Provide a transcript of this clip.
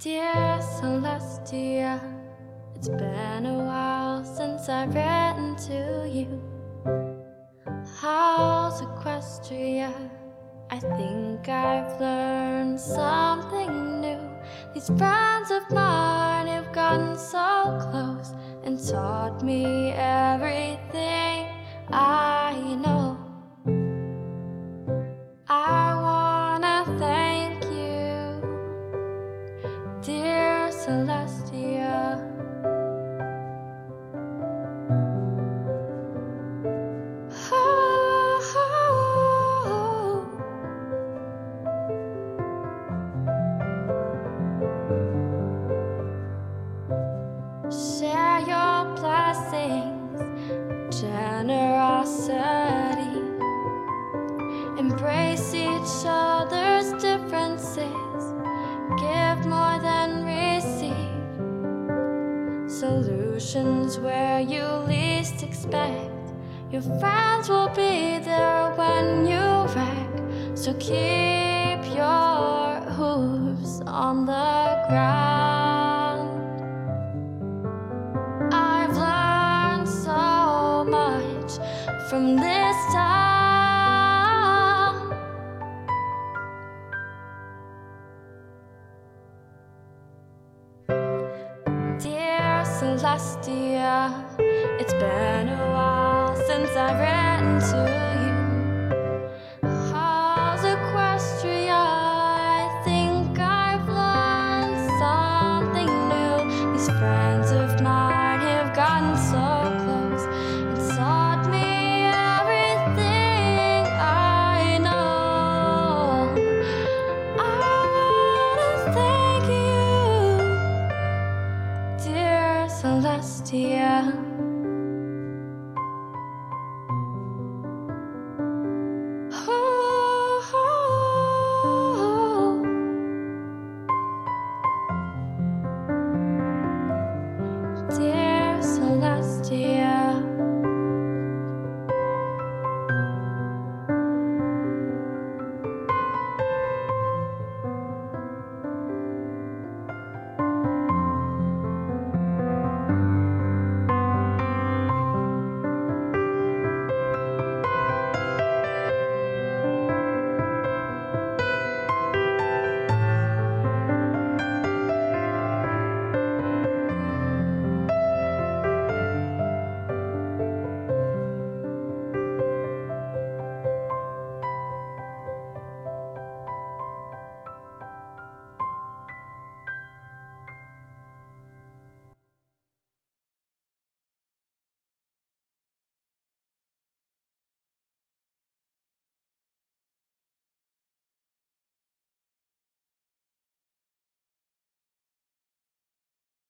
Dear Celestia, it's been a while since I've written to you. How's Equestria? I think I've learned something new. These friends of mine have gotten so close and taught me everything I know. I wanna thank you, dear Celestia. Share your blessings, generosity. Embrace each other's differences. Give more than receive. Solutions where you least expect. Your friends will be there when you wreck. So keep your hooves on the ground. I've learned so much from this town. Dear Celestia, it's been a while since I've written to you.